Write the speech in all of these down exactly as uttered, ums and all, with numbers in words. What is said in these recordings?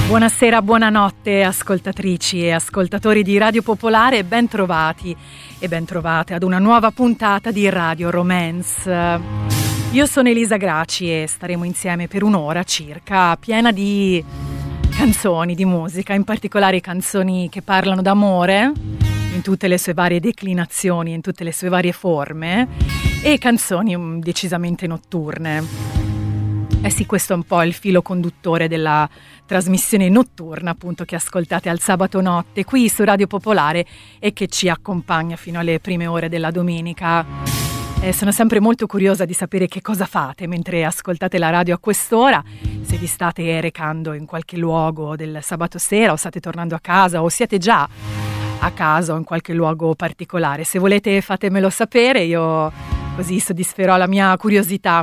Buonasera, buonanotte ascoltatrici e ascoltatori di Radio Popolare, ben trovati e ben trovate ad una nuova puntata di Radio Romance. Io sono Elisa Graci e staremo insieme per un'ora circa, piena di canzoni, di musica, in particolare canzoni che parlano d'amore in tutte le sue varie declinazioni, in tutte le sue varie forme, e canzoni decisamente notturne. Eh sì, questo è un po' il filo conduttore della trasmissione notturna, appunto, che ascoltate al sabato notte qui su Radio Popolare e che ci accompagna fino alle prime ore della domenica. Eh, sono sempre molto curiosa di sapere che cosa fate mentre ascoltate la radio a quest'ora, se vi state recando in qualche luogo del sabato sera o state tornando a casa o siete già a casa o in qualche luogo particolare. Se volete fatemelo sapere, io così soddisferò la mia curiosità.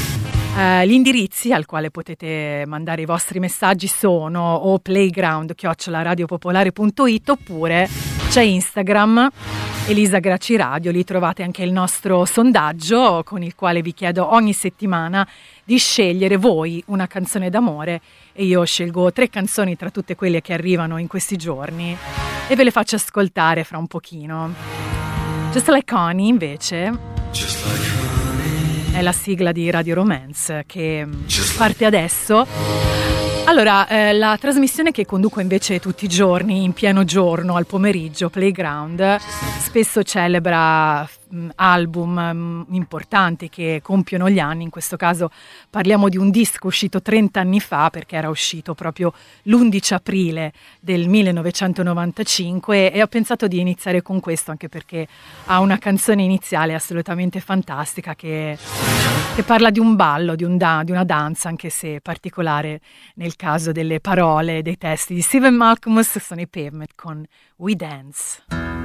Uh, gli indirizzi al quale potete mandare i vostri messaggi sono o playground chiocciola radiopopolare punto it, oppure c'è Instagram, Elisa Graci Radio. Lì trovate anche il nostro sondaggio con il quale vi chiedo ogni settimana di scegliere voi una canzone d'amore, e io scelgo tre canzoni tra tutte quelle che arrivano in questi giorni e ve le faccio ascoltare fra un pochino. Just Like Honey invece Just like è la sigla di Radio Romance che parte adesso. Allora, eh, la trasmissione che conduco invece tutti i giorni, in pieno giorno, al pomeriggio, Playground, spesso celebra mh, album mh, importanti che compiono gli anni. In questo caso parliamo di un disco uscito trenta anni fa, perché era uscito proprio l'undici aprile del millenovecentonovantacinque, e ho pensato di iniziare con questo, anche perché ha una canzone iniziale assolutamente fantastica che, che parla di un ballo, di, un da, di una danza, anche se particolare nel caso delle parole, dei testi di Stephen Malkmus. Sono i Pavement con We Dance.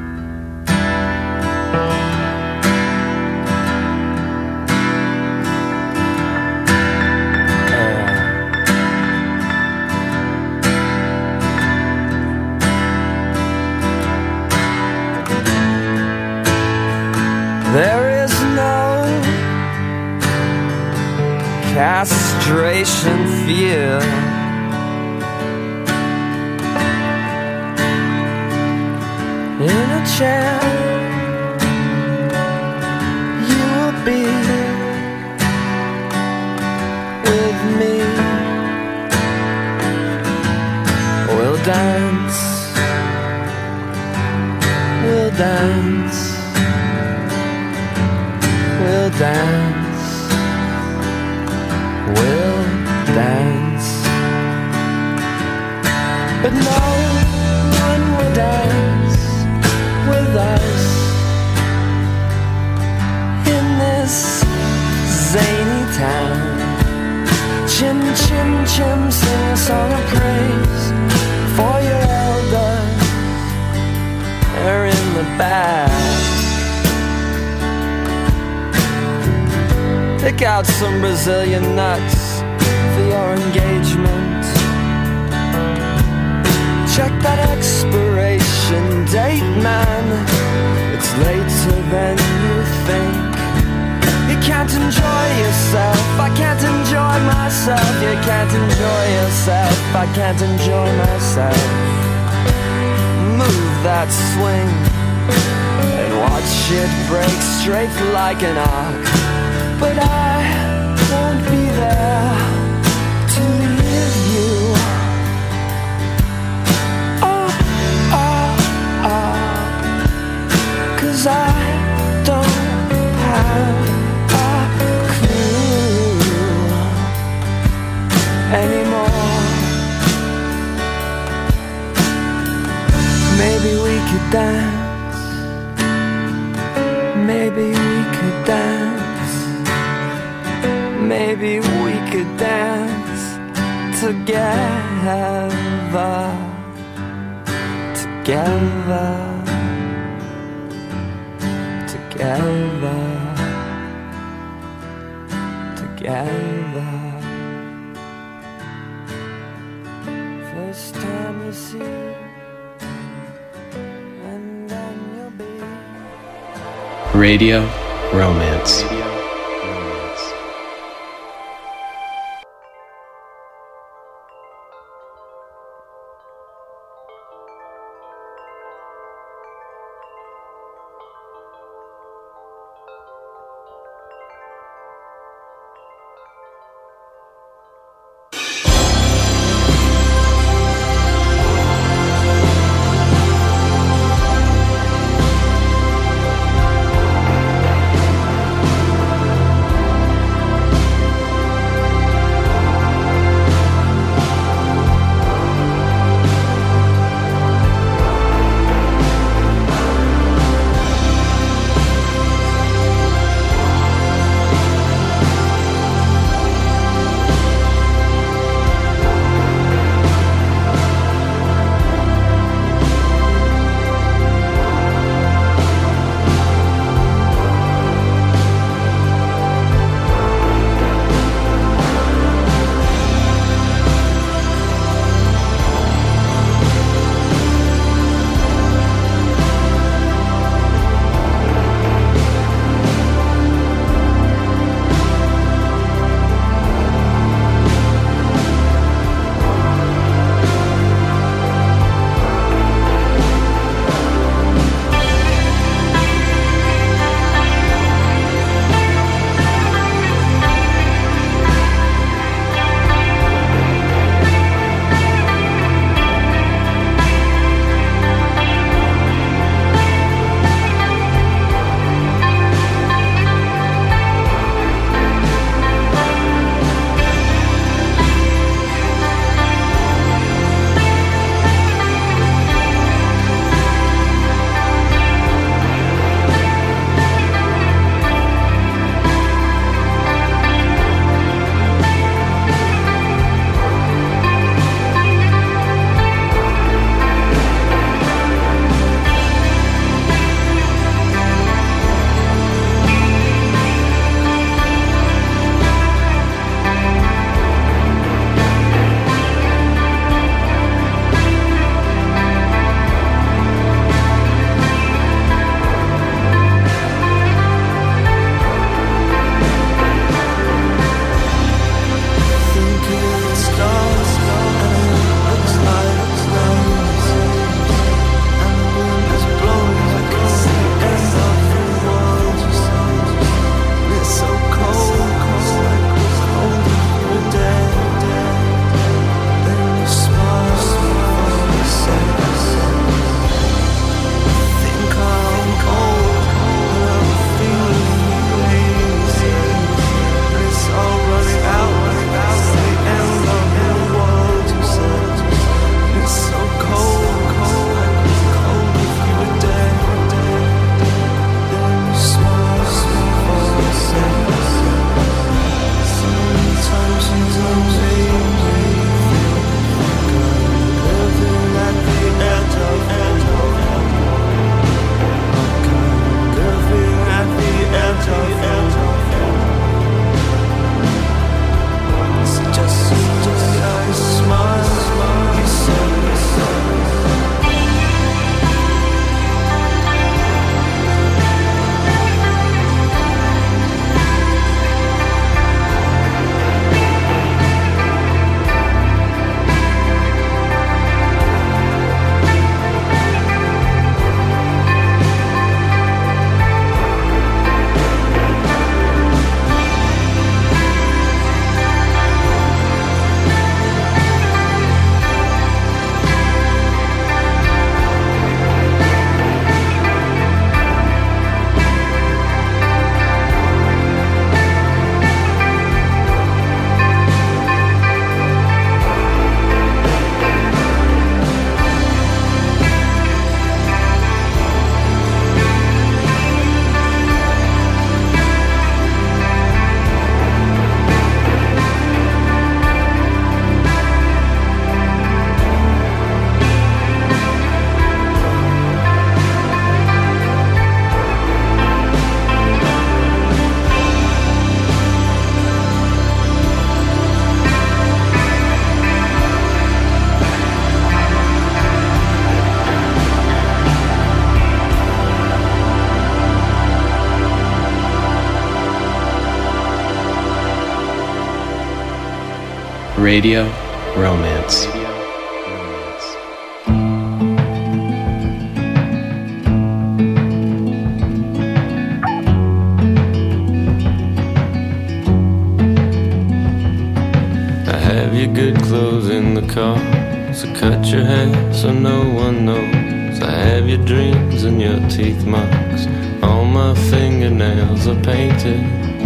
There is no castration fear. In a chair, you will be with me. We'll dance, we'll dance, we'll dance, we'll dance. But no one will dance with us in this zany town. Chim, chim, chim, sing a song of praise for your elders. They're in the back. Pick out some Brazilian nuts for your engagement. Check that expiration date, man. It's later than you think. You can't enjoy yourself, I can't enjoy myself. You can't enjoy yourself, I can't enjoy myself. Move that swing and watch it break straight like an arc. But I won't be there to leave you. Oh, oh, oh. 'Cause I don't have a clue anymore. Maybe we could dance. Maybe we could dance. Maybe we could dance together, together, together, together. First time you see, and then you'll be Radio Romance. Radio Romance. Good clothes in the car, so cut your hair so no one knows. I have your dreams and your teeth marks, all my fingernails are painted.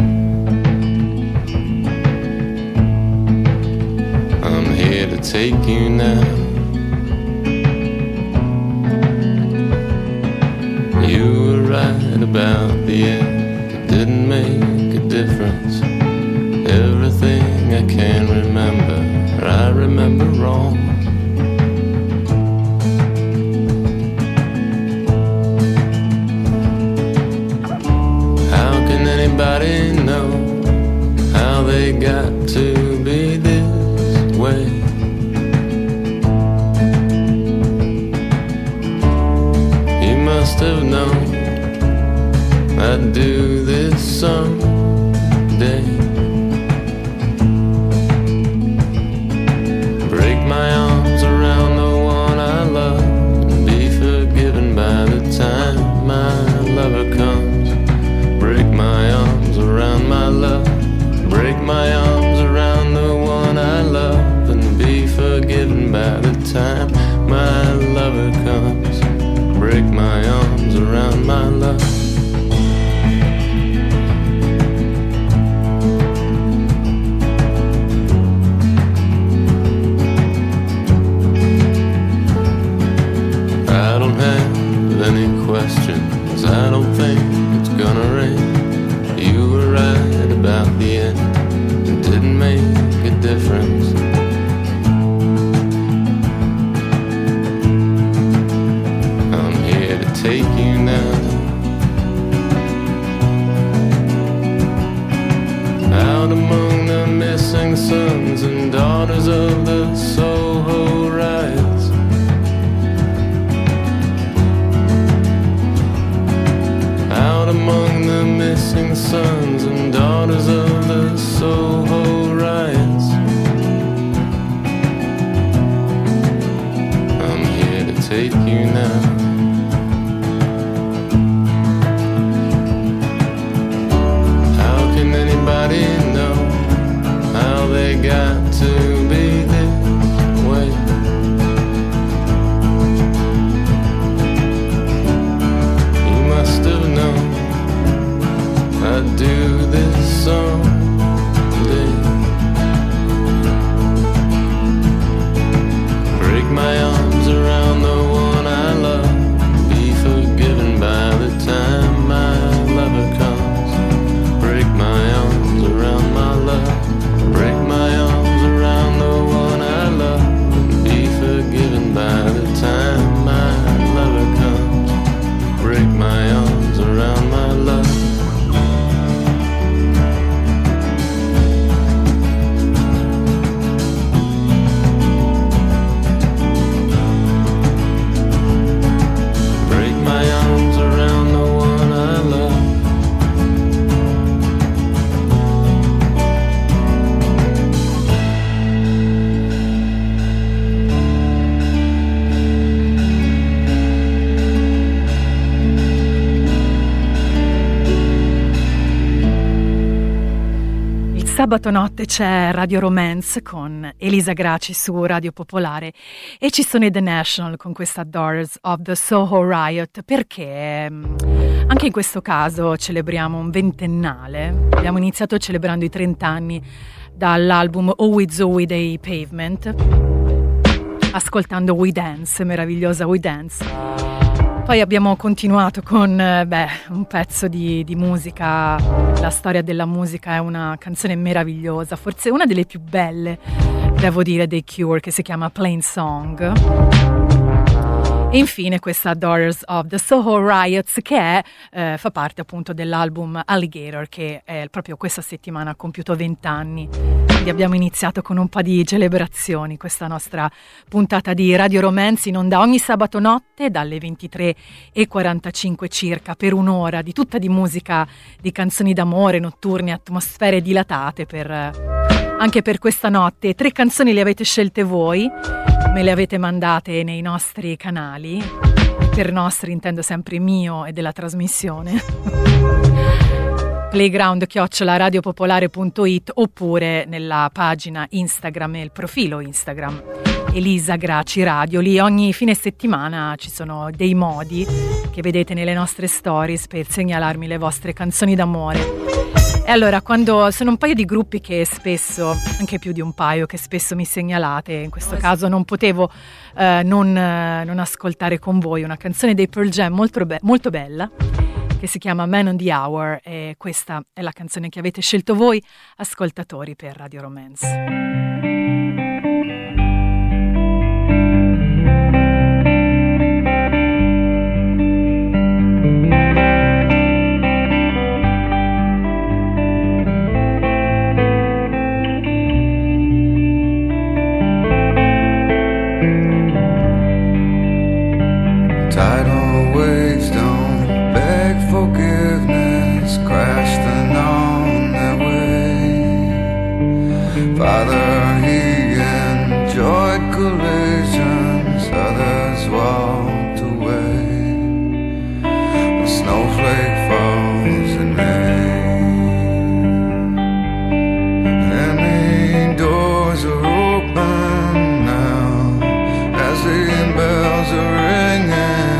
I'm here to take you now. You were right about the end, it didn't make a difference. Everything I can remember, I remember wrong. How can anybody know how they got to be this way? You must have known I'd do this someday. My arms around the one I love and be forgiven by the time my lover comes. Break my arms around my love, break my arms around the one I love and be forgiven by the time my lover comes. Break my arms around my love. Questions, I don't think it's gonna rain. You were right about the end, it didn't make a difference. I'm here to take you now, out among the missing sons and daughters of the Soho riots. Out among the missing sons and daughters of the Soho riots. I'm here to take you now. How can anybody know how they got to be this way? You must have known I'd do this someday. Break my arms around the one I love, be forgiven by the time my lover comes. Break my arms around my love, break my arms around the one I love, and be forgiven by the time my lover comes. Break my arms around my love. Sabato notte c'è Radio Romance con Elisa Graci su Radio Popolare e ci sono i The National con questa Daughters of the Soho Riot, perché anche in questo caso celebriamo un ventennale. Abbiamo iniziato celebrando i trenta anni dall'album Oh We Zoe dei Pavement, ascoltando We Dance, meravigliosa We Dance. Poi abbiamo continuato con beh, un pezzo di, di musica, la storia della musica è una canzone meravigliosa, forse una delle più belle, devo dire, dei Cure, che si chiama Plain Song. E infine questa Daughters of the Soho Riots, che è, eh, fa parte appunto dell'album Alligator, che è proprio questa settimana ha compiuto vent'anni. Quindi abbiamo iniziato con un po' di celebrazioni questa nostra puntata di Radio Romance, in onda ogni sabato notte dalle ventitré e quarantacinque circa, per un'ora di tutta di musica, di canzoni d'amore, notturne, atmosfere dilatate per anche per questa notte. Tre canzoni le avete scelte voi, me le avete mandate nei nostri canali. Per nostri intendo sempre mio e della trasmissione. Playground chiocciola radiopopolare punto it oppure nella pagina Instagram e il profilo Instagram Elisa Graci Radio. Lì ogni fine settimana ci sono dei modi che vedete nelle nostre stories per segnalarmi le vostre canzoni d'amore. E allora, quando sono un paio di gruppi che spesso, anche più di un paio, che spesso mi segnalate, in questo caso non potevo eh, non, eh, non ascoltare con voi una canzone dei Pearl Jam molto, be- molto bella, che si chiama Man on the Hour, e questa è la canzone che avete scelto voi, ascoltatori, per Radio Romance. Tidal waves don't beg forgiveness, crash them on their way. Father, he enjoyed collisions, others walked away. A snowflake falls in May, and the doors are open now as the bells are ringing.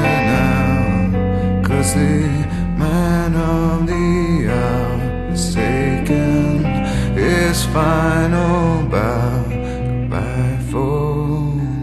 The man of the hour has taken his final bow. Goodbye for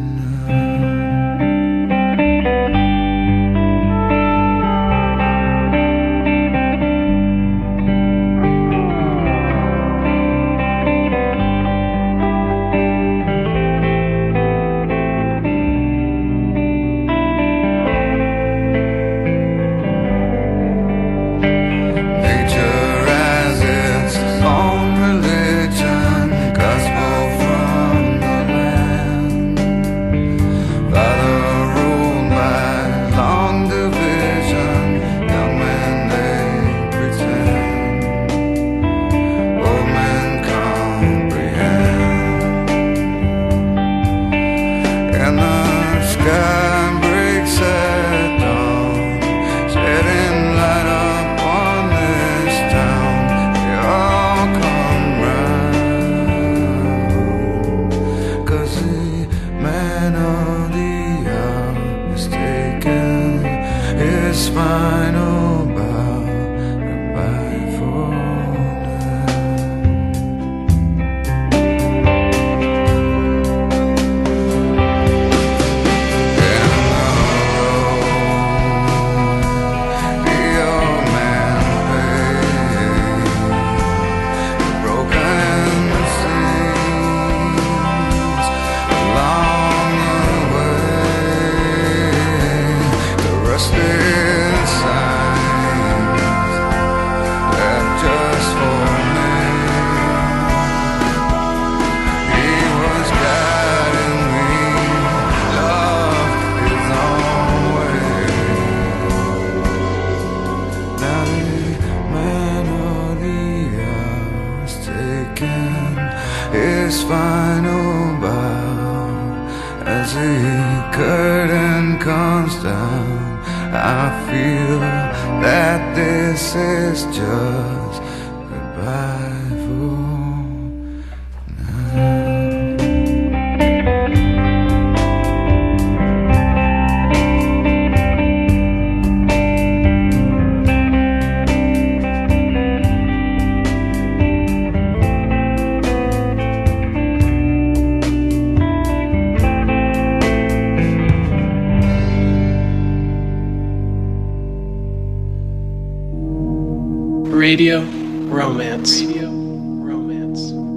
Radio Romance. Radio Romance.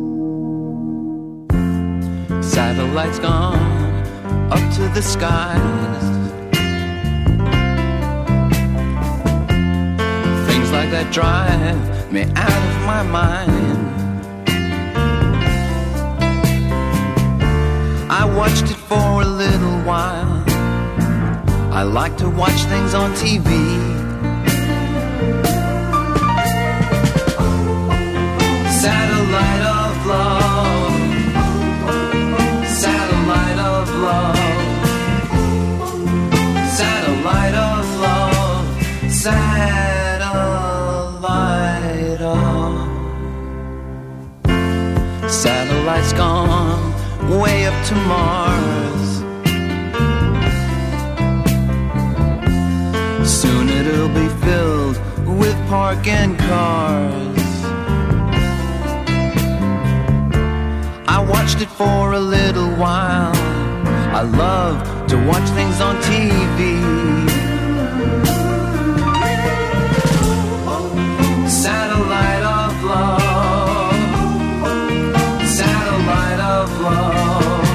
Satellites gone up to the skies. Things like that drive me out of my mind. I watched it for a little while. I like to watch things on T V. Satellite of love. to Mars. Soon it'll be filled with parking cars. I watched it for a little while. I love to watch things on T V. Satellite of love, satellite of love,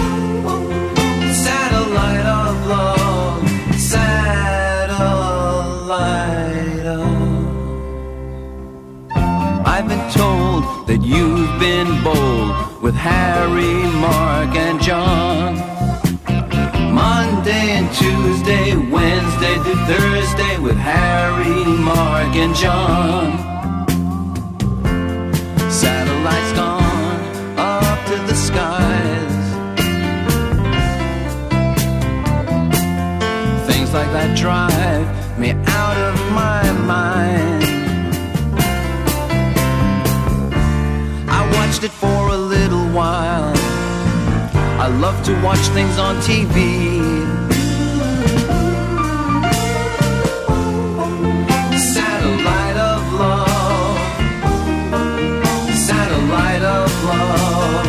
satellite of love, satellite of. I've been told that you've been bold with Harry, Mark, and John. Monday and Tuesday, Wednesday to Thursday with Harry, Mark, and John. Satellites gone up to the skies. Things like that drive me out of my mind. I watched it for a little while. I love to watch things on T V. Satellite of love, satellite of love,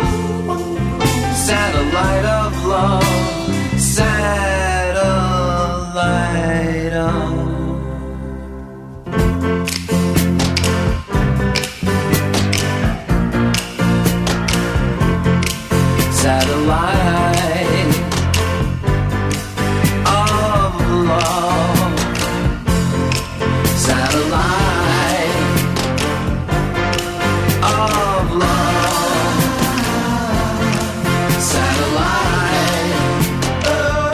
satellite of love, satellite of. Satellite of love, satellite of love, satellite of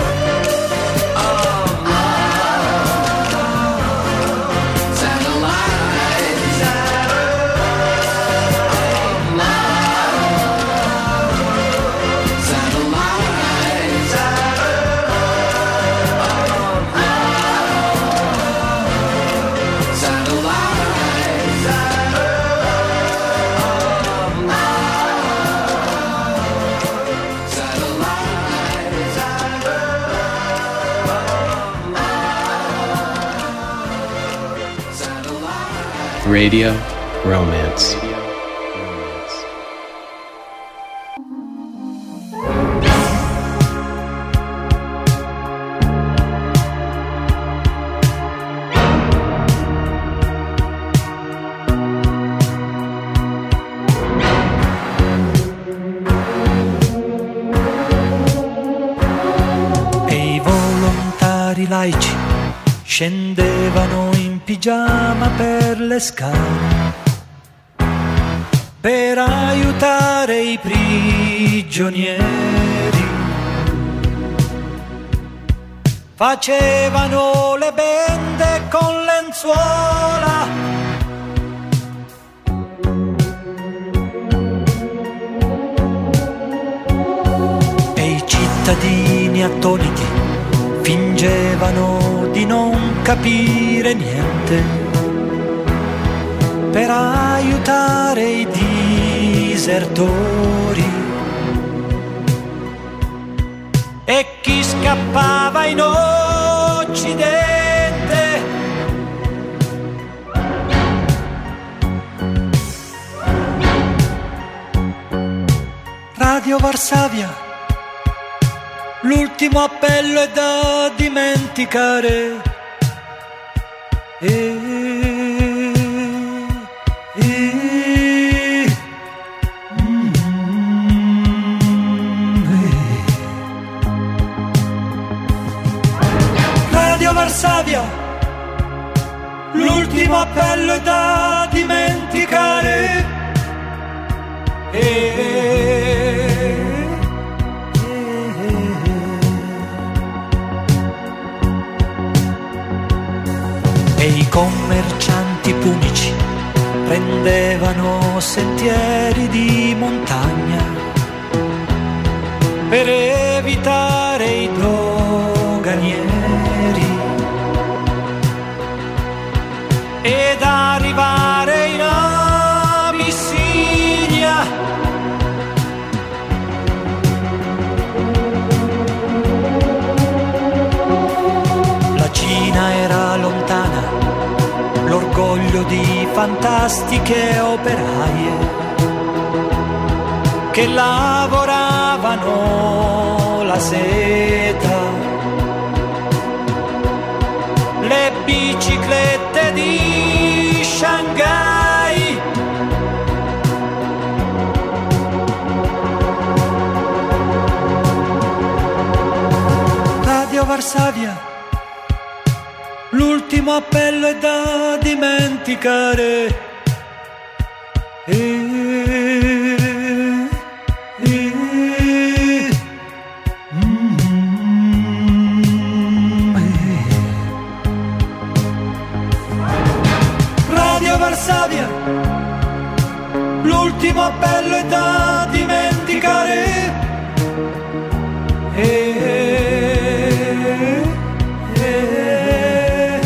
love, Radio Romance. E i volontari laici scendevano in pigiama per le scale per aiutare i prigionieri. Facevano le bende con lenzuola e i cittadini attoniti fingevano di non capire niente per aiutare i disertori. E chi scappava in Occidente Radio Varsavia, l'ultimo appello è da dimenticare. E, e, mm, e. Radio Varsavia, l'ultimo appello è da dimenticare. E, e i commercianti punici prendevano sentieri di montagna per evitare i doganieri ed arrivare in Abissinia fantastiche operaie che lavoravano la seta, le biciclette di Shanghai, Radio Varsavia, l'ultimo appello è da dimenticare. E Varsavia, l'ultimo appello è da dimenticare. E, e, e.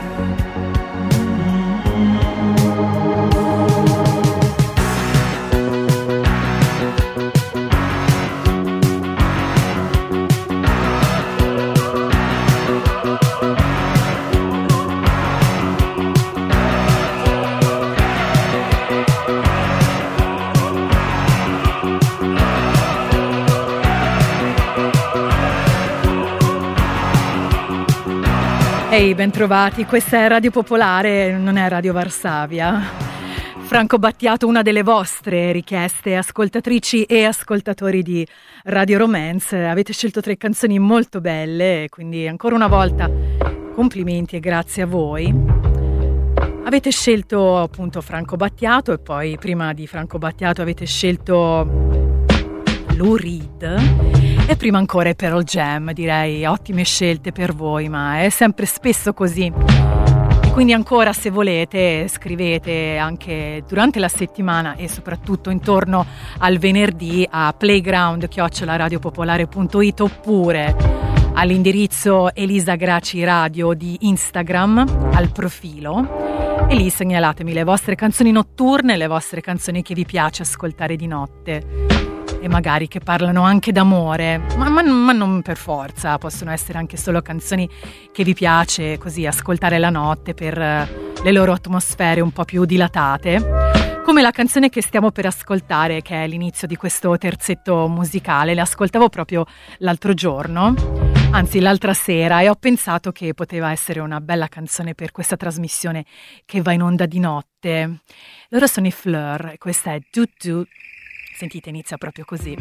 Ehi, hey, bentrovati, questa è Radio Popolare, non è Radio Varsavia. Franco Battiato, una delle vostre richieste, ascoltatrici e ascoltatori di Radio Romance. Avete scelto tre canzoni molto belle, quindi ancora una volta complimenti e grazie a voi. Avete scelto appunto Franco Battiato e poi prima di Franco Battiato avete scelto Lou Reed. E prima ancora Pearl Jam, direi ottime scelte per voi, ma è sempre spesso così. E quindi ancora, se volete, scrivete anche durante la settimana e soprattutto intorno al venerdì a playground chiocciola radiopopolare punto it oppure all'indirizzo Elisa Graci Radio di Instagram, al profilo, e lì segnalatemi le vostre canzoni notturne, le vostre canzoni che vi piace ascoltare di notte. E magari che parlano anche d'amore, ma, ma, ma non per forza, possono essere anche solo canzoni che vi piace così ascoltare la notte per le loro atmosfere un po' più dilatate, come la canzone che stiamo per ascoltare, che è l'inizio di questo terzetto musicale. Le ascoltavo proprio l'altro giorno, anzi l'altra sera, e ho pensato che poteva essere una bella canzone per questa trasmissione che va in onda di notte. Loro sono i Fleur e questa è Do Do. Sentite, inizia proprio così.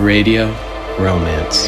Radio Romance.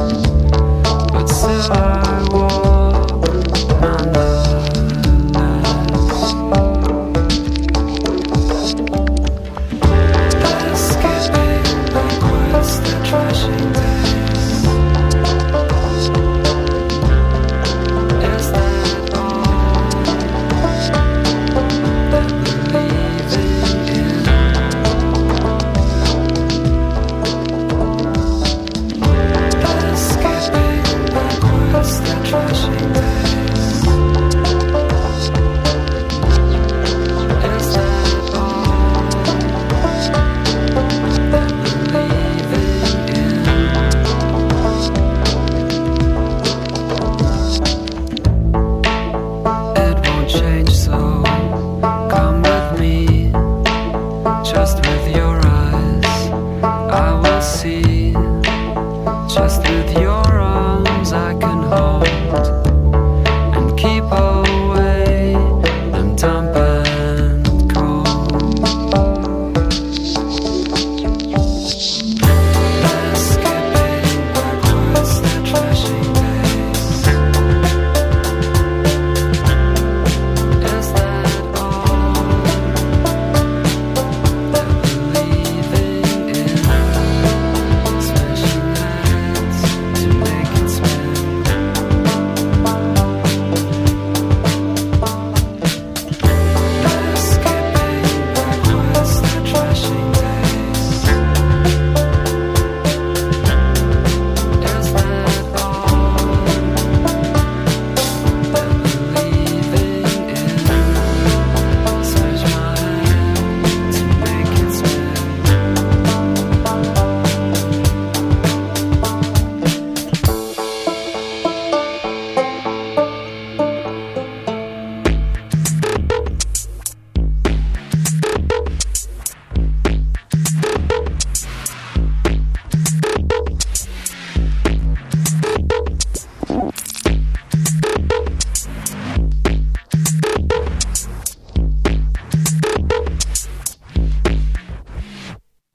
But still I walk nonetheless.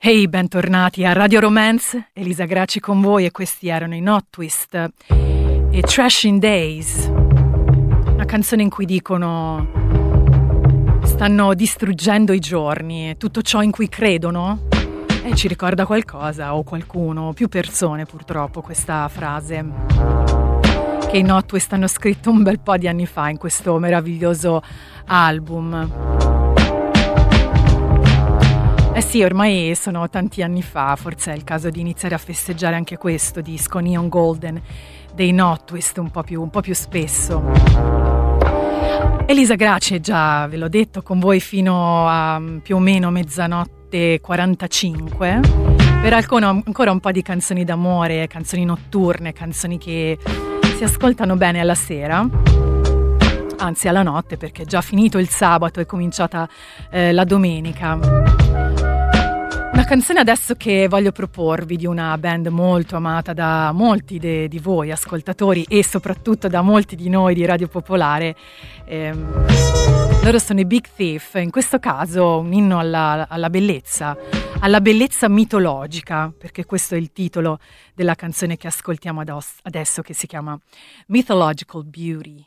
Hey, bentornati a Radio Romance, Elisa Graci con voi e questi erano i Not Twist e Trashing Days, una canzone in cui dicono stanno distruggendo i giorni, tutto ciò in cui credono e ci ricorda qualcosa o qualcuno, più persone purtroppo, questa frase che i Not Twist hanno scritto un bel po' di anni fa in questo meraviglioso album. Eh sì, ormai sono tanti anni fa, forse è il caso di iniziare a festeggiare anche questo disco Neon Golden dei Not Twist un po' più, un po' più spesso. Elisa Graci, già ve l'ho detto, con voi fino a più o meno mezzanotte e quarantacinque, per alcune ancora un po' di canzoni d'amore, canzoni notturne, canzoni che si ascoltano bene alla sera, anzi alla notte, perché è già finito il sabato, è cominciata eh, la domenica. Una canzone adesso che voglio proporvi di una band molto amata da molti de, di voi ascoltatori e soprattutto da molti di noi di Radio Popolare. Ehm, loro sono i Big Thief, in questo caso un inno alla, alla bellezza, alla bellezza mitologica, perché questo è il titolo della canzone che ascoltiamo adesso, che si chiama Mythological Beauty.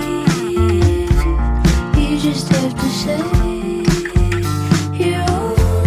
Just have to say you're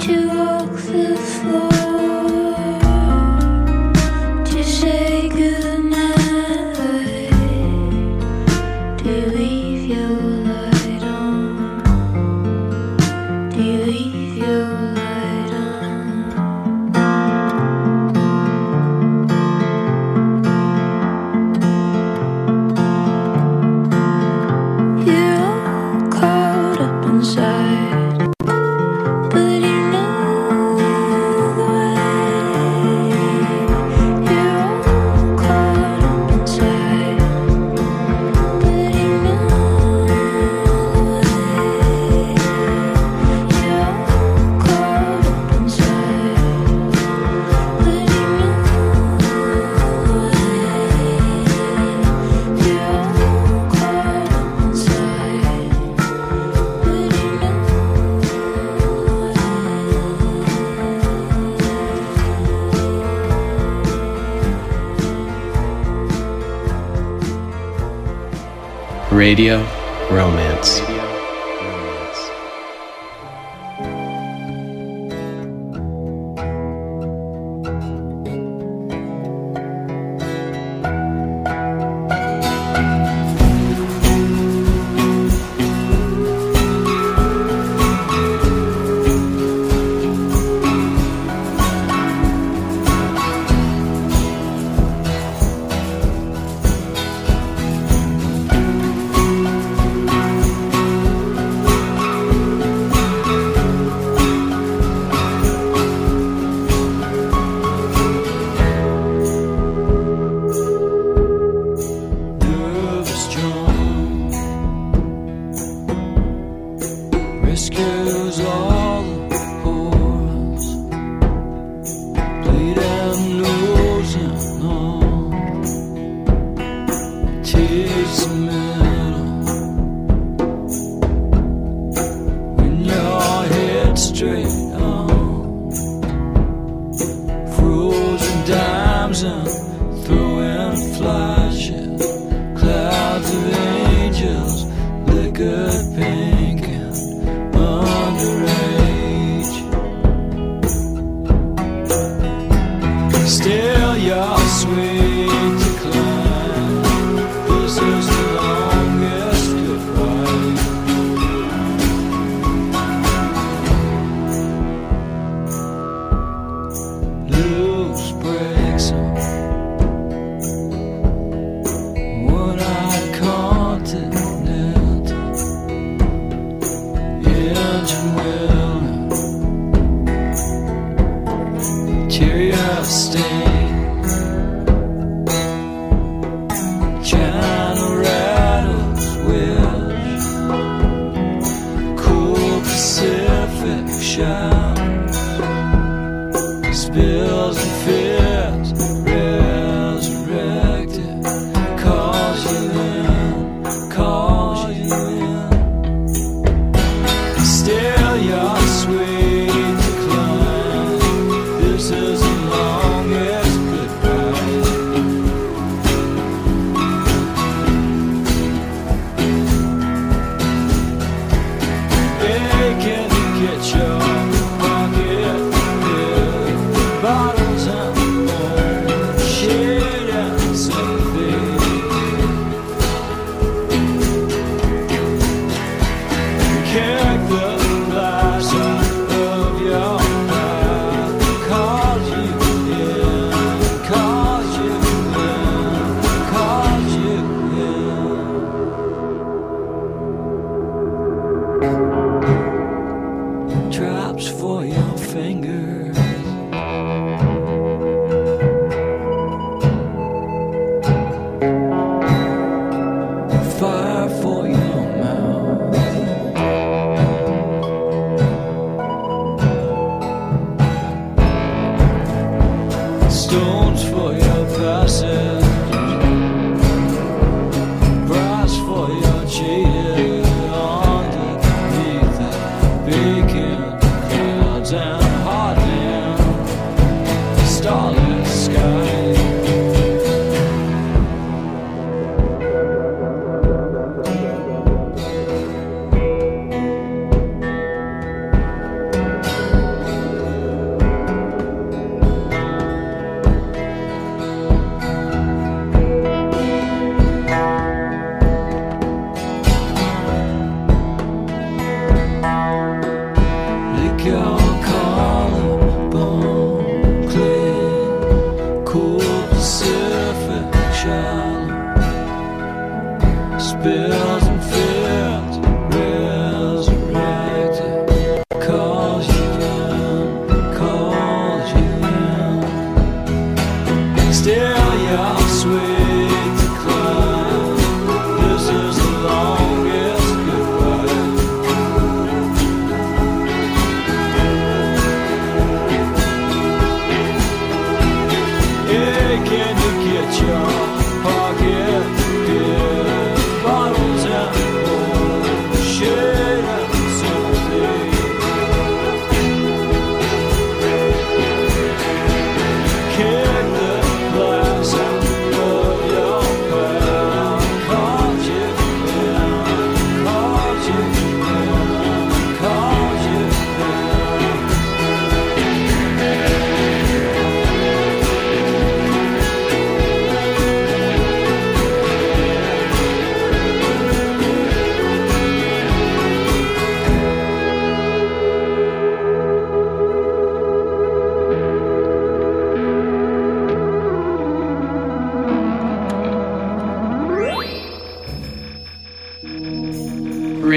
Radio Romance.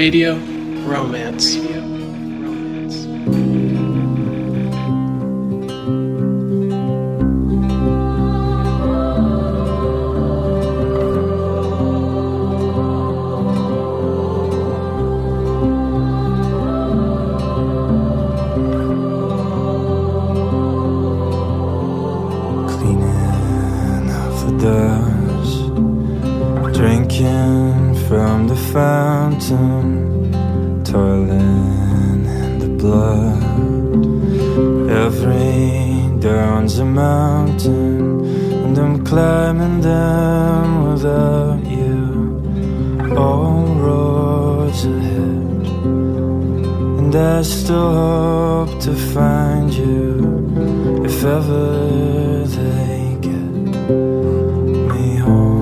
Radio Romance. Fountain, toiling in the blood. Every dawn's a mountain, and I'm climbing them without you. All roads ahead, and I still hope to find you if ever they get me home.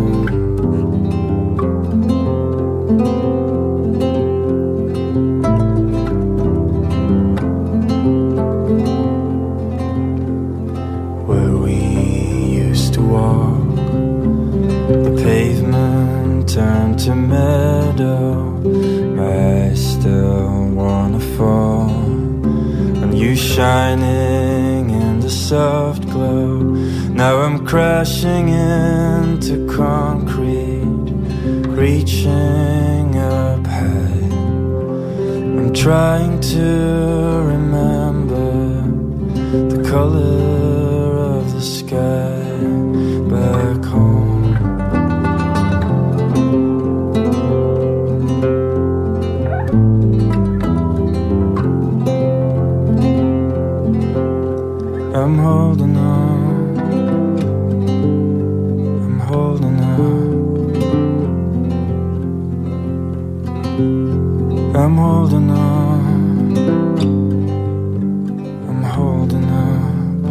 Turn to meadow, I still wanna fall on you, shining in the soft glow. Now I'm crashing into concrete, reaching up high. I'm trying to remember the color of the sky back home. I'm holding on, I'm holding on, I'm holding on, I'm holding on.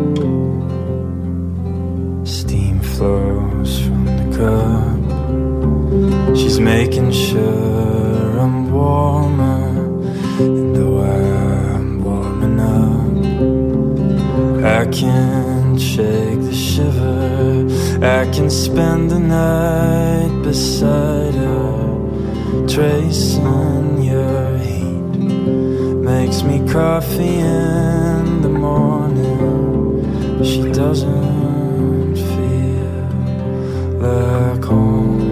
Steam flows from the cup, she's making sure I'm warmer, and though I'm warming up, I can shake the shiver. I can spend the night beside her, tracing your heat. Makes me coffee in the morning. She doesn't feel like home.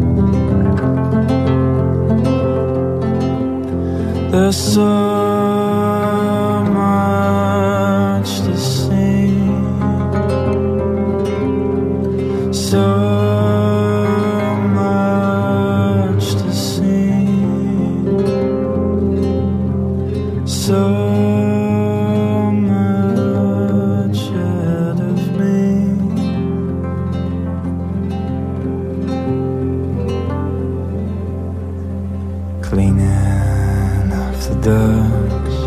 There's so so much to see, so much ahead of me. Cleaning off the dust,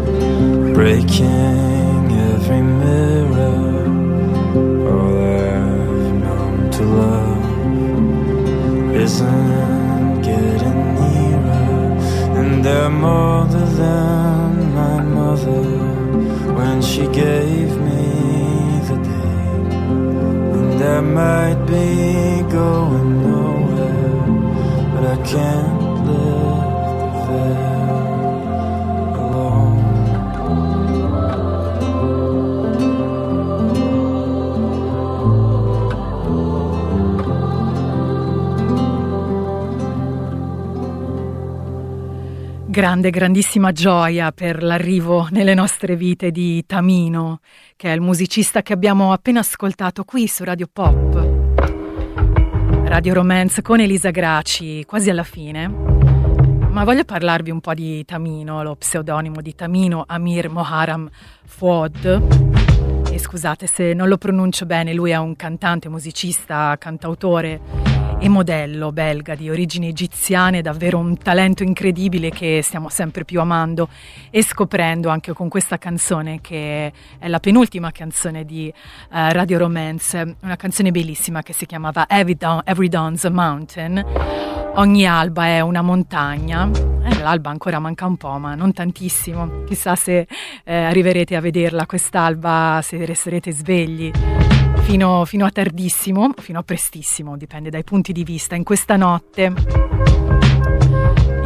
breaking every mirror. To love isn't getting nearer, and I'm older than my mother when she gave me the day. And I might be going nowhere, but I can't live there alone. Grande, grandissima gioia per l'arrivo nelle nostre vite di Tamino, che è il musicista che abbiamo appena ascoltato qui su Radio Pop. Radio Romance con Elisa Graci, quasi alla fine. Ma voglio parlarvi un po' di Tamino, lo pseudonimo di Tamino Amir Moharram Fouad. E scusate se non lo pronuncio bene, lui è un cantante, musicista, cantautore e modello belga di origini egiziane, davvero un talento incredibile che stiamo sempre più amando e scoprendo anche con questa canzone, che è la penultima canzone di uh, Radio Romance, una canzone bellissima che si chiamava Every, Dawn, Every Dawn's a Mountain. Ogni alba è una montagna, eh, l'alba ancora manca un po', ma non tantissimo, chissà se eh, arriverete a vederla quest'alba, se resterete svegli fino, fino a tardissimo, fino a prestissimo, dipende dai punti di vista, in questa notte.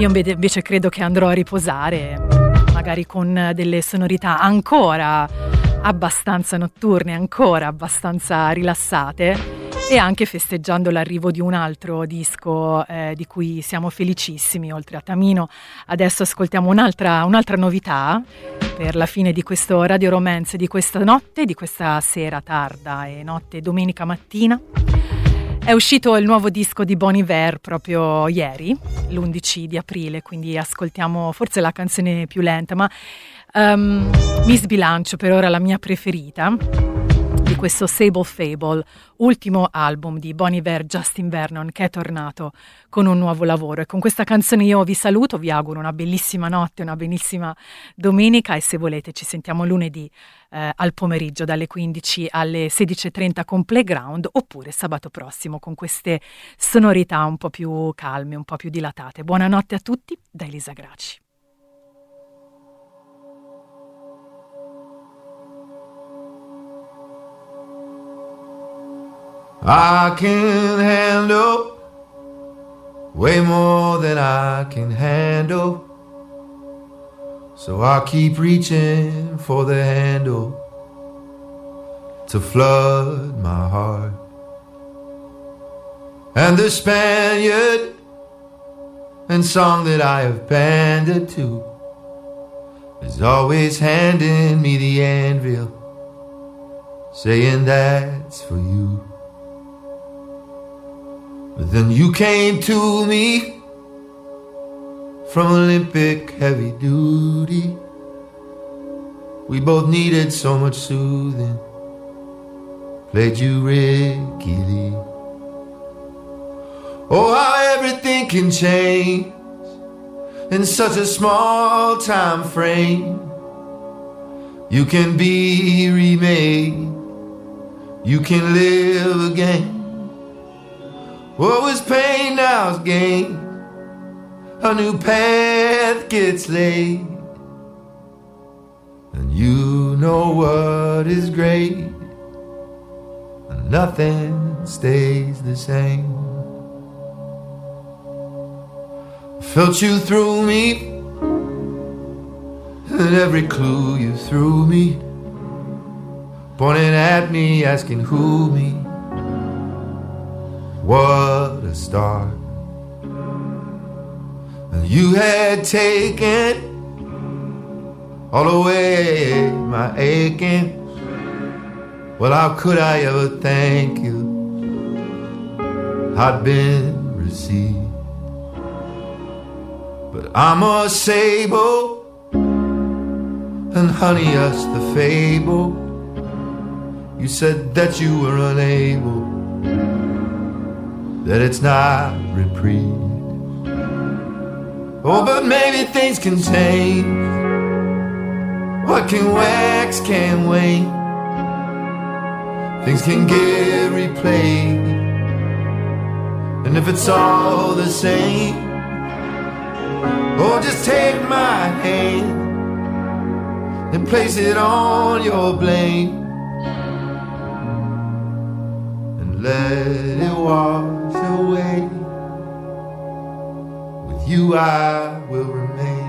Io invece credo che andrò a riposare, magari con delle sonorità ancora abbastanza notturne, ancora abbastanza rilassate, e anche festeggiando l'arrivo di un altro disco eh, di cui siamo felicissimi. Oltre a Tamino, adesso ascoltiamo un'altra, un'altra novità per la fine di questo Radio Romance di questa notte, di questa sera tarda e notte domenica mattina. È uscito il nuovo disco di Bon Iver proprio ieri, l'undici di aprile, quindi ascoltiamo forse la canzone più lenta, ma um, mi sbilancio per ora la mia preferita di questo Sable Fable, ultimo album di Bon Iver Justin Vernon, che è tornato con un nuovo lavoro. E con questa canzone io vi saluto, vi auguro una bellissima notte, una bellissima domenica, e se volete ci sentiamo lunedì eh, al pomeriggio dalle quindici alle sedici e trenta con Playground, oppure sabato prossimo con queste sonorità un po' più calme, un po' più dilatate. Buonanotte a tutti da Elisa Graci. I can handle way more than I can handle, so I keep reaching for the handle to flood my heart. And the Spaniard and song that I have pandered to is always handing me the anvil, saying that's for you. But then you came to me from Olympic heavy duty. We both needed so much soothing. Played you Ricky Lee. Oh, how everything can change in such a small time frame. You can be remade, you can live again. What was pain, now's gain. A new path gets laid, and you know what is great, and nothing stays the same. I felt you through me, and every clue you threw me, pointing at me, asking who me. What a start. And you had taken all away my aching. Well, how could I ever thank you? I'd been received. But I'm a sable, and honey, us the fable. You said that you were unable, that it's not reprieve. Oh, but maybe things can change. What can wax can wane. Things can get replayed, and if it's all the same, oh, just take my hand and place it on your blame, and let it wash away. With you I will remain.